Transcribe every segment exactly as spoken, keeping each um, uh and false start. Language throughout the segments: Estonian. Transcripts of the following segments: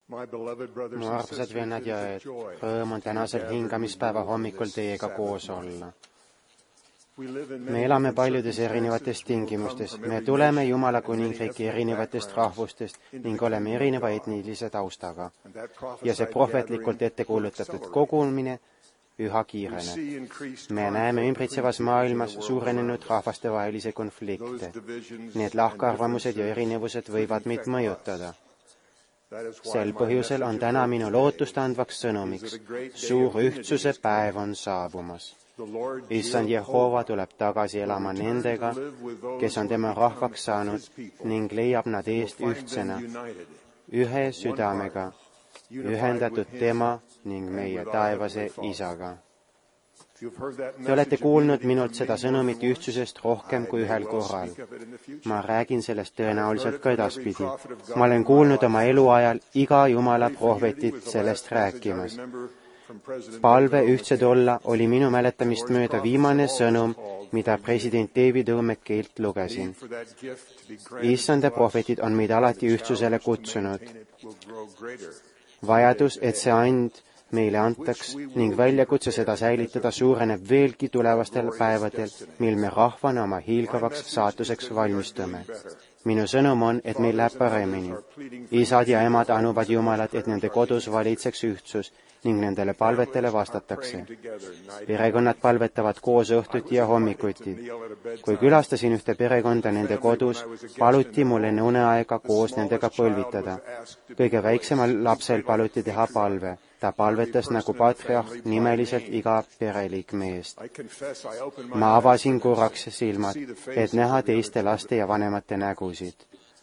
mu armsad vennad ja õed, rõõm on tänasel hingamispäeva hommikul teiega koos olla. Me elame paljudes erinevates tingimustes, me tuleme Jumala kuningriiki erinevatest rahvustest ning oleme erineva etnilise taustaga. Ja see prohvetlikult ette kuulutatud kogumine üha kiireneb. Me näeme ümbritsevas maailmas suurenenud rahvastevahelisi konflikte. Need lahkarvamused ja erinevused võivad meid mõjutada. Sel põhjusel on täna minu lootustandvaks sõnumiks. Suur ühtsuse päev on saabumas. Issand Jehova tuleb tagasi elama nendega, kes on tema rahvaks saanud ning leiab nad eest ühtsena, ühe südamega, ühendatud tema ning meie taevase Isaga. Te olete kuulnud minult seda sõnumit ühtsusest rohkem kui ühel korral. Ma räägin sellest tõenäoliselt ka edaspidi. Ma olen kuulnud oma eluajal iga Jumala prohvetit sellest rääkimas. Palve ühtsed olla oli minu mäletamist mööda viimane sõnum, mida president David O. McKaylt lugesin. Issanda prohvetid on meid alati ühtsusele kutsunud. Vajadus, et see and meile antaks ning väljakutse seda säilitada suureneb veelgi tulevastel päevadel, mil me rahvana oma hiilgavaks saatuseks valmistume. Minu sõnum on, et meil läheb paremini. Isad ja emad anuvad Jumalat, et nende kodus valitseks ühtsus ning nendele palvetele vastatakse. Perekonnad palvetavad koos õhtuti ja hommikuti. Kui külastasin ühte perekonda nende kodus, paluti mul enne uneaega koos nendega põlvitada. Kõige väiksemal lapsel paluti teha palve. Ta palvetas nagu patriarh nimeliselt iga pereliikme eest. Ma avasin korraks silmad, et näha teiste laste ja vanemate nägusid.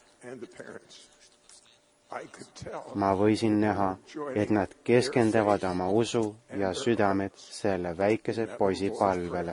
Ma võisin näha, et nad keskenduvad oma usu ja südamed selle väikese poisi palvele.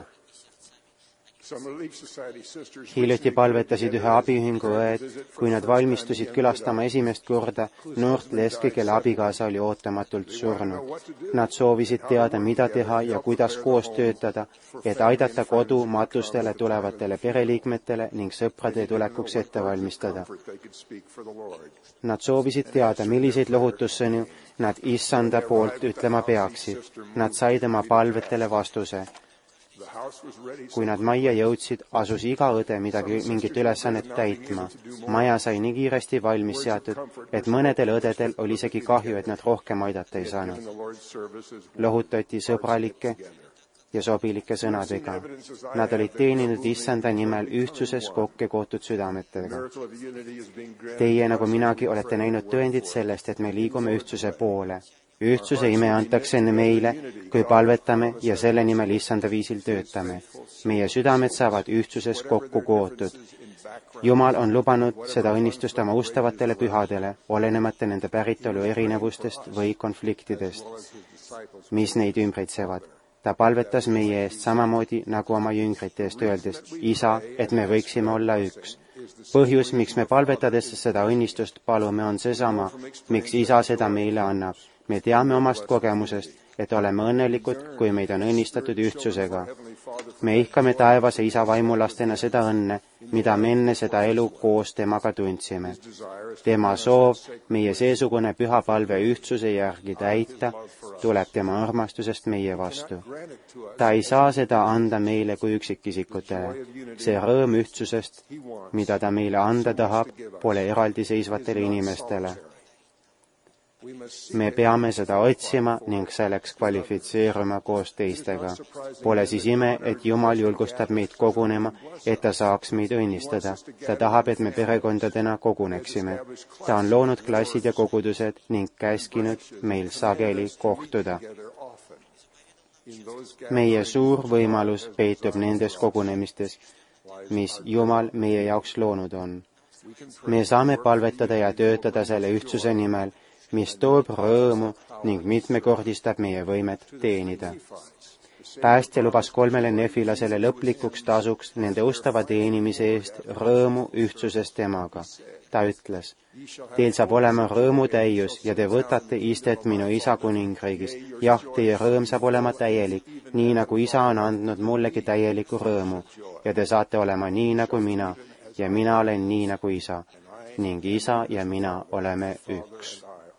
Hiljuti palvetasid ühe abiühingu õed, kui nad valmistusid külastama esimest korda noort leski, kelle abikaasa oli ootamatult surnud. Nad soovisid teada, mida teha ja kuidas koos töötada, et aidata kodu matustele tulevatele pereliikmetele ning sõprade tulekuks ette valmistada. Nad soovisid teada, milliseid lohutussõnu nad Issanda poolt ütlema peaksid. Nad said oma palvetele vastuse. Kui nad majja jõudsid, asus iga õde midagi, mingit ülesannet täitma. Maja sai nii kiiresti valmis seatud, et mõnedel õdedel oli isegi kahju, et nad rohkem aidata ei saanud. Lohutati sõbralike ja sobilike sõnadega. Nad olid teeninud Issanda nimel ühtsuses kokku kootud südametega. Teie, nagu minagi, olete näinud tõendid sellest, et me liigume ühtsuse poole. Ühtsuse ime antakse meile, kui palvetame ja selle nimel Issanda viisil töötame. Meie südamed saavad ühtsuses kokku kootud. Jumal on lubanud seda õnnistust oma ustavatele pühadele, olenemata nende päritolu erinevustest või konfliktidest, mis neid ümbritsevad. Ta palvetas meie eest samamoodi nagu oma jüngrite eest öeldes, Isa, et me võiksime olla üks. Põhjus, miks me palvetades seda õnnistust palume, on seesama, miks Isa seda meile annab. Me teame omast kogemusest, et oleme õnnelikud, kui meid on õnnistatud ühtsusega. Me ihkame taevase Isa vaimulastena seda õnne, mida me enne seda elu koos temaga tundsime. Tema soov meie seesugune püha palve ühtsuse järgi täita tuleb tema armastusest meie vastu. Ta ei saa seda anda meile kui üksikisikutele. See rõõm ühtsusest, mida ta meile anda tahab, pole eraldiseisvatele inimestele. Me peame seda otsima ning selleks kvalifitseeruma koos teistega. Pole siis ime, et Jumal julgustab meid kogunema, et ta saaks meid õnnistada. Ta tahab, et me perekondadena koguneksime. Ta on loonud klassid ja kogudused ning käskinud meil sageli kohtuda. Meie suur võimalus peitub nendes kogunemistes, mis Jumal meie jaoks loonud on. Me saame palvetada ja töötada selle ühtsuse nimel, mis toob rõõmu ning mitmekordistab meie võimet teenida. Päästja lubas kolmele nefilasele lõplikuks tasuks nende ustava teenimise eest rõõmu ühtsuses temaga. Ta ütles, teil saab olema rõõmu täius ja te võtate istet minu Isa kuningriigis. Jah, teie rõõm saab olema täielik, nii nagu Isa on andnud mullegi täieliku rõõmu ja te saate olema nii nagu mina ja mina olen nii nagu Isa ning Isa ja mina oleme üks.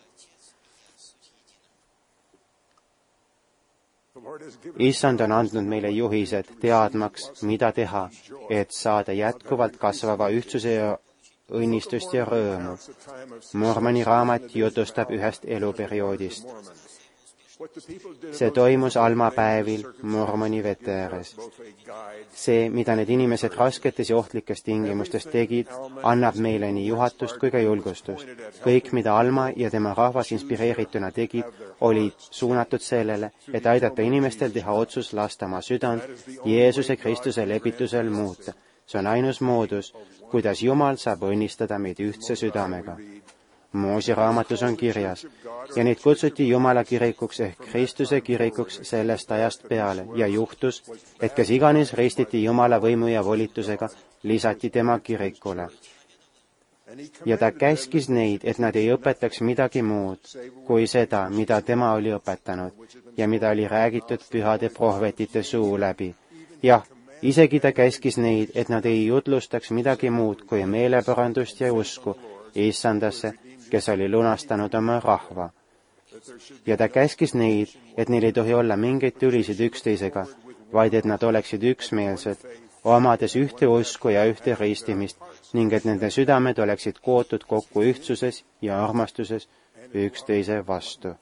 Issand on andnud meile juhised, teadmaks, mida teha, et saada jätkuvalt kasvava ühtsuse ja õnnistust ja rõõmu. Mormoni raamat jutustab ühest eluperioodist. See toimus almapäevil Mormoni vete ääres. See, mida need inimesed rasketes ja ohtlikes tingimustes tegid, annab meile nii juhatust kui ka julgustust. Kõik, mida Alma ja tema rahvas inspireerituna tegid, olid suunatud sellele, et aidata inimestel teha otsus lasta oma südant Jeesuse Kristuse lepitusel muuta. See on ainus moodus, kuidas Jumal saab õnnistada meid ühtse südamega. Moosi raamatus on kirjas, ja neid kutsuti Jumala kirikuks ehk Kristuse kirikuks sellest ajast peale ja juhtus, et kes iganes ristiti Jumala võimu ja volitusega, lisati tema kirikule. Ja ta käskis neid, et nad ei õpetaks midagi muud kui seda, mida tema oli õpetanud ja mida oli räägitud pühade prohvetite suu läbi. Jah, isegi ta käskis neid, et nad ei jutlustaks midagi muud kui meeleparandust ja usku Issandasse, kes oli lunastanud oma rahva. Ja ta käskis neid, et neil ei tohi olla mingeid tülisid üksteisega, vaid et nad oleksid üksmeelsed, omades ühte usku ja ühte ristimist, ning et nende südamed oleksid kootud kokku ühtsuses ja armastuses üksteise vastu.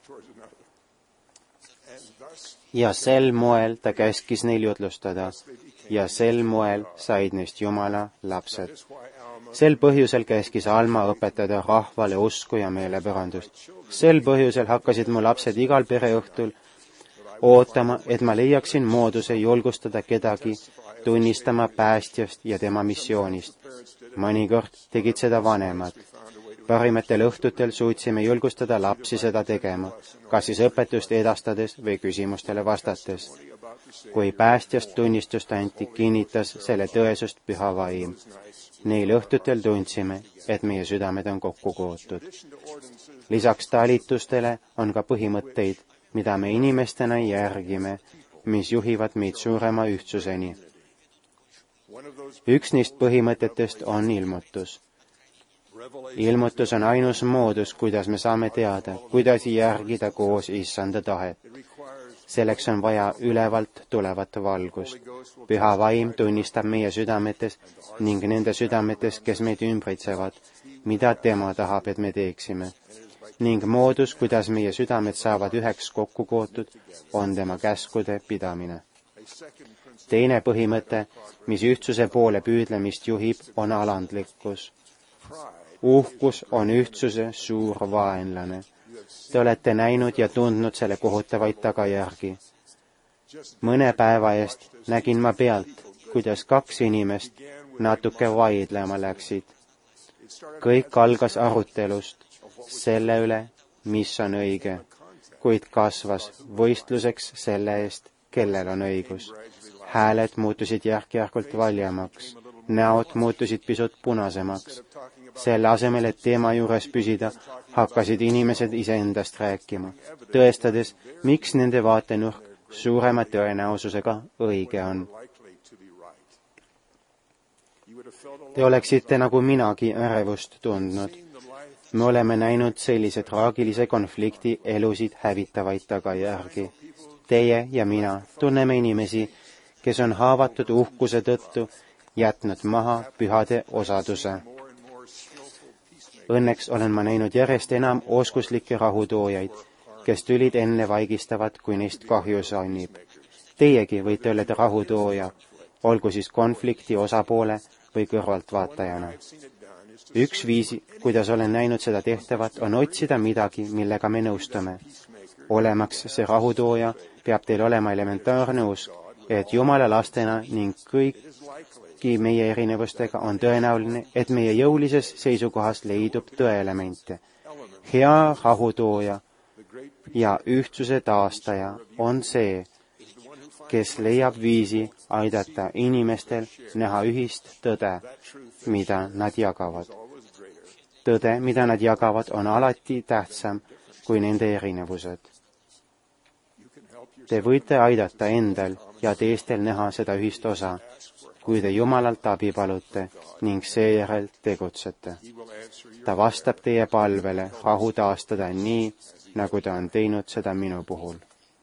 Ja sel moel ta käskis neil jutlustada, ja sel moel said neist Jumala lapsed. Sel põhjusel käskis Alma õpetada rahvale usku ja meelepärandust. Sel põhjusel hakkasid mu lapsed igal pereõhtul ootama, et ma leiaksin mooduse julgustada kedagi tunnistama päästjast ja tema missioonist. Mõnikord tegid seda vanemad. Parimatel õhtutel suutsime julgustada lapsi seda tegema, kas siis õpetust edastades või küsimustele vastates. Kui päästjast tunnistust anti, kinnitas selle tõesust püha vaim. Neil õhtutel tundsime, et meie südamed on kokku kootud. Lisaks talitustele on ka põhimõtteid, mida me inimestena järgime, mis juhivad meid suurema ühtsuseni. Üks neist põhimõtetest on ilmutus. Ilmutus on ainus moodus, kuidas me saame teada, kuidas järgida koos Issanda tahet. Selleks on vaja ülevalt tulevat valgust. Püha vaim tunnistab meie südametes ning nende südametes, kes meid ümbritsevad, mida tema tahab, et me teeksime. Ning moodus, kuidas meie südamed saavad üheks kokku kootud, on tema käskude pidamine. Teine põhimõte, mis ühtsuse poole püüdlemist juhib, on alandlikkus. Uhkus on ühtsuse suur vaenlane. Te olete näinud ja tundnud selle kohutavaid tagajärgi. Mõne päeva eest nägin ma pealt, kuidas kaks inimest natuke vaidlema läksid. Kõik algas arutelust selle üle, mis on õige, kuid kasvas võistluseks selle eest, kellel on õigus. Hääled muutusid järk-järkult valjemaks, näod muutusid pisut punasemaks. Selle asemel, et teema juures püsida, hakkasid inimesed iseendast rääkima, tõestades, miks nende vaatenurk suurema tõenäosusega õige on. Te oleksite nagu minagi ärevust tundnud. Me oleme näinud sellise traagilise konflikti elusid hävitavaid tagajärgi. Teie ja mina tunneme inimesi, kes on haavatud uhkuse tõttu jätnud maha pühade osaduse. Õnneks olen ma näinud järjest enam oskuslikke rahutoojaid, kes tülid enne vaigistavad, kui neist kahju saanib. Teiegi võite olla rahutooja, olgu siis konflikti osapoole või kõrvaltvaatajana. Üks viis, kuidas olen näinud seda tehtavat, on otsida midagi, millega me nõustume. Olemaks see rahutooja, peab teil olema elementaarne usk, et Jumala lastena ning kõiki meie erinevustega on tõenäoline, et meie jõulises seisukohas leidub tõeelemente. Hea rahutooja ja ühtsuse taastaja on see, kes leiab viisi aidata inimestel näha ühist tõde, mida nad jagavad. Tõde, mida nad jagavad, on alati tähtsam kui nende erinevused. Te võite aidata endal ja teistel näha seda ühist osa, kui te Jumalalt abi palute ning seejärel tegutsete. ta vastab teie palvele rahu taastada nii, nagu ta on teinud seda minu puhul.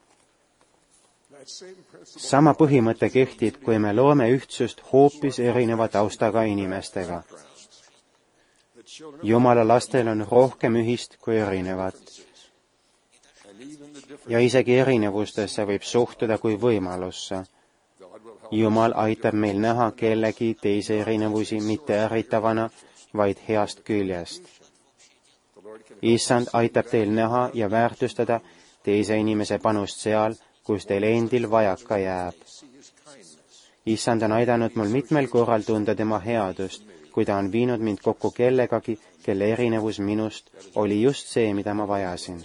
sama põhimõte kehtib, kui me loome ühtsust hoopis erineva taustaga inimestega. Jumala lastel on rohkem ühist kui erinevat. ja isegi erinevustesse võib suhtuda kui võimalusse. Jumal aitab meil näha kellegi teise erinevusi mitte ärritavana, vaid heast küljest. Issand aitab teil näha ja väärtustada teise inimese panust seal, kus teil endil vajaka jääb. Issand on aidanud mul mitmel korral tunda tema headust, kui ta on viinud mind kokku kellegagi, kelle erinevus minust oli just see, mida ma vajasin.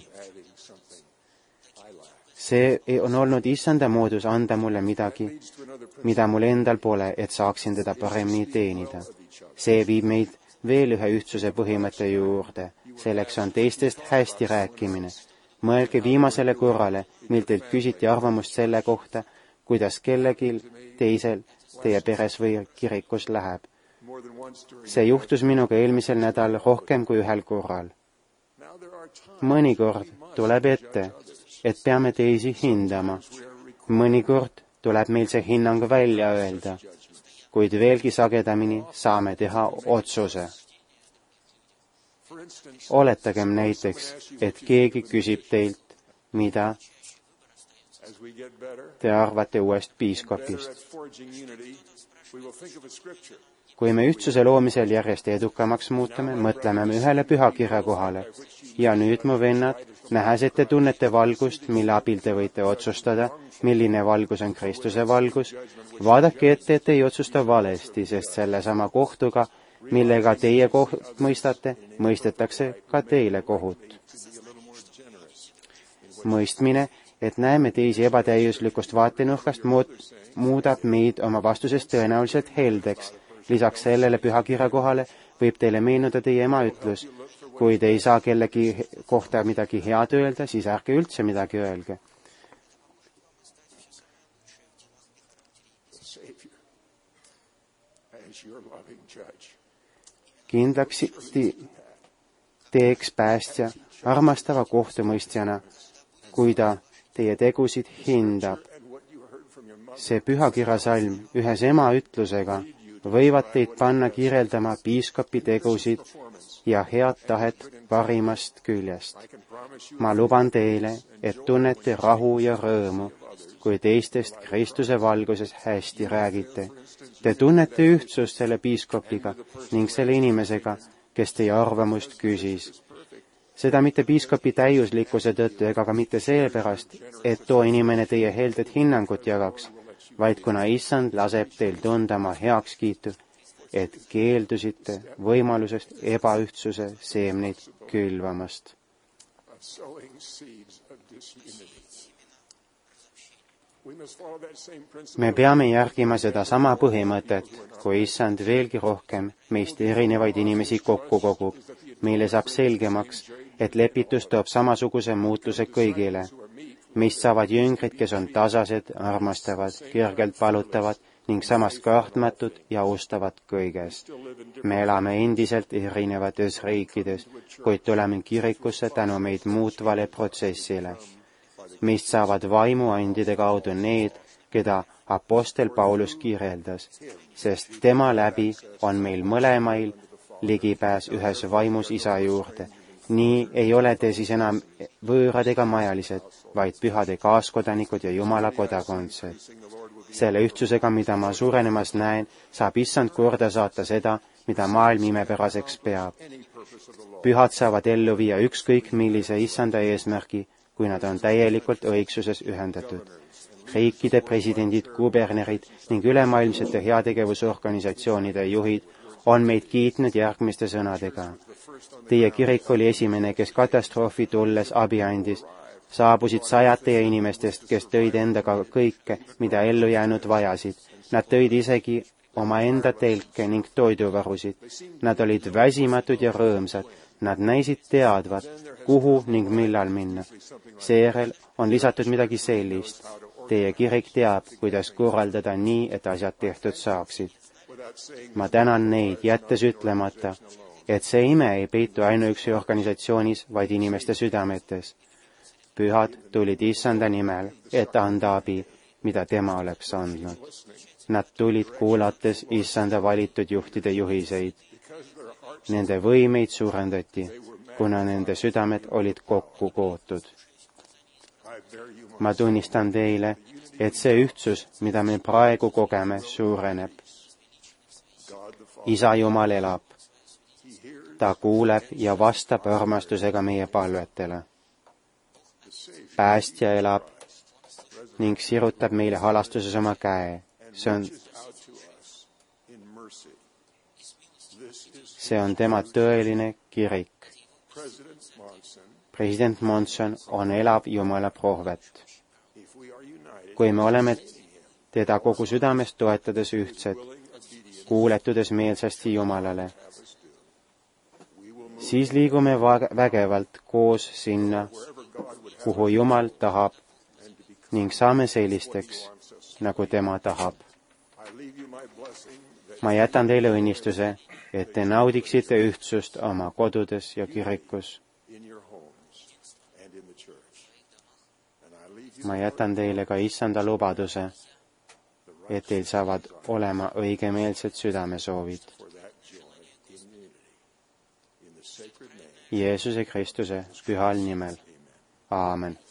See on olnud Issanda moodus anda mulle midagi, mida mul endal pole, et saaksin teda paremini teenida. See viib meid veel ühe ühtsuse põhimõtte juurde. Selleks on teistest hästi rääkimine. Mõelge viimasele korrale, mil teilt küsiti arvamust selle kohta, kuidas kellelgi teisel teie peres või kirikus läheb. See juhtus minuga eelmisel nädal rohkem kui ühel korral. Mõnikord tuleb ette, et peame teisi hindama. Mõnikord tuleb meil see hinnang välja öelda, kuid veelgi sagedamini saame teha otsuse. Oletagem näiteks, et keegi küsib teilt, mida te arvate uuest piiskopist. Kui me ühtsuse loomisel järjest edukamaks muutume, mõtleme me ühele pühakirja kohale. Ja nüüd, mu vennad, nähes, et te tunnete valgust, mille abil te võite otsustada, milline valgus on Kristuse valgus, vaadake ette, et ei otsusta valesti, sest sellesama kohtuga, millega teie koht mõistate, mõistetakse ka teile kohut. Mõistmine, et näeme teisi ebatäiuslikust vaatenurkast, muudab meid oma vastuses tõenäoliselt heldeks. Lisaks sellele pühakirja kohale võib teile meenuda teie ema ütlus, kui te ei saa kellegi kohta midagi head öelda, siis ärge üldse midagi öelge. Kindlaks teeks päästja armastava kohtumõistjana, kui ta teie tegusid hindab. See pühakirjasalm ühes ema ütlusega võivad teid panna kirjeldama piiskopi tegusid ja head tahet parimast küljest. Ma luban teile, et tunnete rahu ja rõõmu, kui teistest Kristuse valguses hästi räägite. Te tunnete ühtsust selle piiskopiga ning selle inimesega, kes teie arvamust küsis. Seda mitte piiskopi täiuslikkuse tõttu ega ka mitte seepärast, et too inimene teie heldet hinnangut jagaks, vaid kuna Issand laseb teil tunda oma heakskiitu, et keeldusite võimalusest ebaühtsuse seemneid külvamast. Me peame järgima seda sama põhimõtet, kui Issand veelgi rohkem meist erinevaid inimesi kokku kogub. Meile saab selgemaks, et lepitus toob samasuguse muutuse kõigile. Meist saavad jüngrid, kes on tasased, armastavad, kergelt palutavad ning samas kartmatud ja austavad kõigest. Me elame endiselt erinevates riikides, kuid tuleme kirikusse tänu meid muutvale protsessile. Meist saavad vaimuandide kaudu need, keda apostel Paulus kirjeldas, sest tema läbi on meil mõlemail ligipääs ühes vaimus isa juurde. Nii ei ole te siis enam võõrad ega majalised, vaid pühade kaaskodanikud ja Jumala kodakondsed. Selle ühtsusega, mida ma suurenemas näen, saab Issand korda saata seda, mida maailm imepäraseks peab. Pühad saavad ellu viia ükskõik millise Issanda eesmärgi, kui nad on täielikult õigsuses ühendatud. Riikide presidendid, kubernerid ning ülemaailmsete heategevusorganisatsioonide juhid on meid kiitnud järgmiste sõnadega. Teie kirik oli esimene, kes katastroofi tulles abi andis. Saabusid sajad teie inimestest, kes tõid endaga kõike, mida ellu jäänud vajasid. Nad tõid isegi omaenda telke ning toiduvarusid. Nad olid väsimatud ja rõõmsad. Nad näisid teadvat, kuhu ning millal minna. Seejärel on lisatud midagi sellist. Teie kirik teab, kuidas korraldada nii, et asjad tehtud saaksid. Ma tänan neid, jättes ütlemata, et see ime ei peitu ainuüksi organisatsioonis, vaid inimeste südametes. Pühad tulid Issanda nimel, et anda abi, mida tema oleks andnud. Nad tulid kuulates Issanda valitud juhtide juhiseid. Nende võimeid suurendati, kuna nende südamed olid kokku kootud. Ma tunnistan teile, et see ühtsus, mida me praegu kogeme, suureneb. Isa Jumal elab. Ta kuuleb ja vastab armastusega meie palvetele. Päästja elab ning sirutab meile halastuses oma käe. See on, see on tema tõeline kirik. President Monson on elav Jumala prohvet. Kui me oleme teda kogu südamest toetades ühtsed, kuuletudes meelsasti Jumalale, siis liigume vägevalt koos sinna, kuhu Jumal tahab ning saame sellisteks, nagu tema tahab. Ma jätan teile õnnistuse, et te naudiksite ühtsust oma kodudes ja kirikus. Ma jätan teile ka Issanda lubaduse, et teil saavad olema õigemeelsed südamesoovid. Jeesuse Kristuse pühal nimel. Aamen.